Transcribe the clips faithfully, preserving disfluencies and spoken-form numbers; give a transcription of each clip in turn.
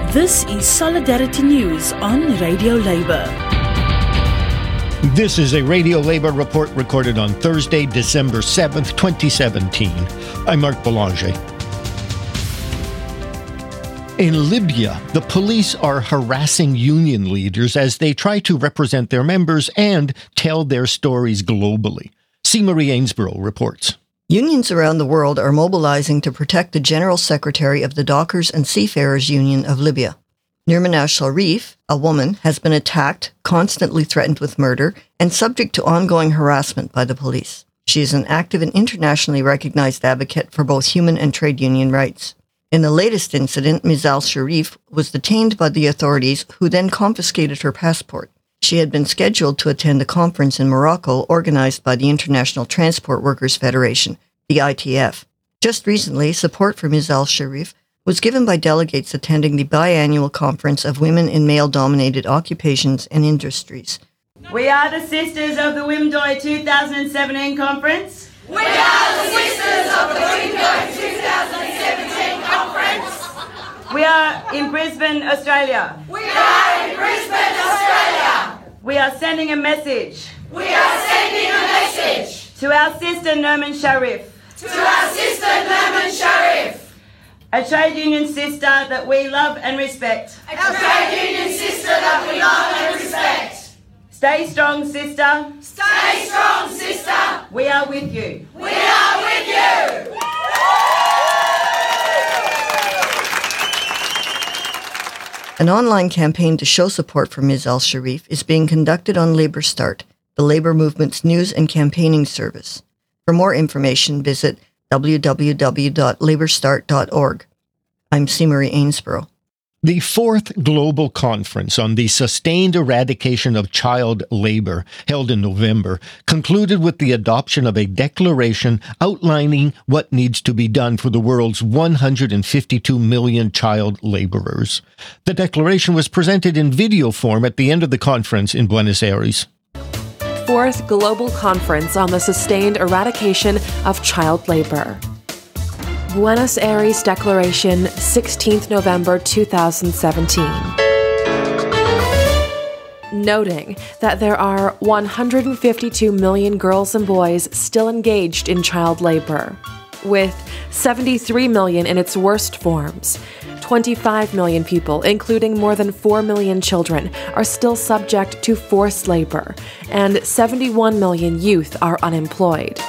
This is Solidarity News on Radio Labour. This is a Radio Labour report recorded on Thursday, December seventh, twenty seventeen. I'm Mark Boulanger. In Libya, the police are harassing union leaders as they try to represent their members and tell their stories globally. C. Marie Ainsborough reports. Unions around the world are mobilizing to protect the General Secretary of the Dockers and Seafarers Union of Libya. Nirman al-Sharif, a woman, has been attacked, constantly threatened with murder, and subject to ongoing harassment by the police. She is an active and internationally recognized advocate for both human and trade union rights. In the latest incident, Miz al-Sharif was detained by the authorities, who then confiscated her passport. She had been scheduled to attend a conference in Morocco organized by the International Transport Workers Federation, the I T F. Just recently, support for Miz al-Sharif was given by delegates attending the biannual conference of women in male-dominated occupations and industries. We are the sisters of the WIMDOI two thousand seventeen conference. We are the sisters of the WIMDOI two thousand seventeen conference. We are in Brisbane, Australia. We are in Brisbane, Australia. We are sending a message. We are sending a message to our sister Nirman Sharif. To our sister Nirman Sharif. A trade union sister that we love and respect. A trade union sister that we love and respect. Stay strong, sister. Stay strong, sister. We are with you. We are with you. An online campaign to show support for Miz al-Sharif is being conducted on Labour Start, the Labour movement's news and campaigning service. For more information, visit w w w dot labour start dot org. I'm C. Marie Ainsborough. The fourth Global Conference on the Sustained Eradication of Child Labour, held in November, concluded with the adoption of a declaration outlining what needs to be done for the world's one hundred fifty-two million child labourers. The declaration was presented in video form at the end of the conference in Buenos Aires. Fourth Global Conference on the Sustained Eradication of Child Labour. Buenos Aires Declaration, sixteenth November two thousand seventeen. Noting that there are one hundred fifty-two million girls and boys still engaged in child labor, with seventy-three million in its worst forms. twenty-five million people, including more than four million children, are still subject to forced labor, and seventy-one million youth are unemployed.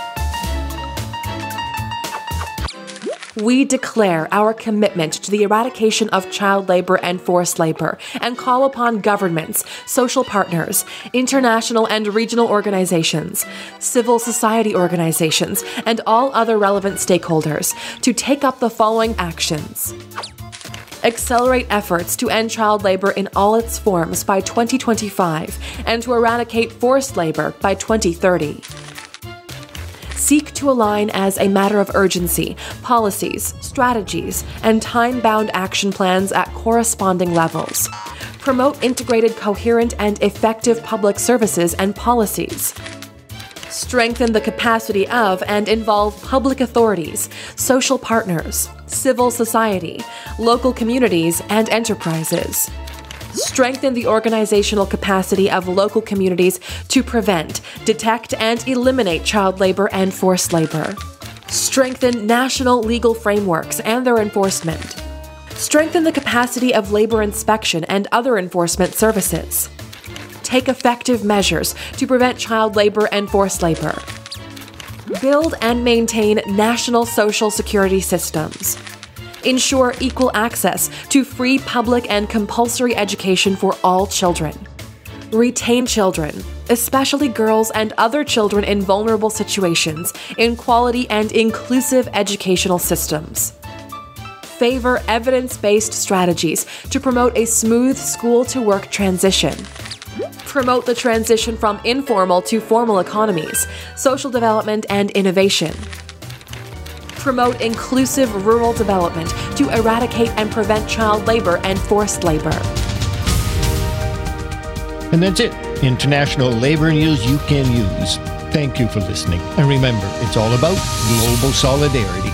We declare our commitment to the eradication of child labor and forced labor and call upon governments, social partners, international and regional organizations, civil society organizations, and all other relevant stakeholders to take up the following actions. Accelerate efforts to end child labor in all its forms by twenty twenty-five and to eradicate forced labor by twenty thirty. Seek to align as a matter of urgency policies, strategies, and time-bound action plans at corresponding levels. Promote integrated, coherent, and effective public services and policies. Strengthen the capacity of and involve public authorities, social partners, civil society, local communities, and enterprises. Strengthen the organizational capacity of local communities to prevent, detect, and eliminate child labor and forced labor. Strengthen national legal frameworks and their enforcement. Strengthen the capacity of labor inspection and other enforcement services. Take effective measures to prevent child labor and forced labor. Build and maintain national social security systems. Ensure equal access to free public and compulsory education for all children. Retain children, especially girls and other children in vulnerable situations, in quality and inclusive educational systems. Favor evidence-based strategies to promote a smooth school-to-work transition. Promote the transition from informal to formal economies, social development, and innovation. Promote inclusive rural development to eradicate and prevent child labor and forced labor. And that's it. International labor news you can use. Thank you for listening. And remember, it's all about global solidarity.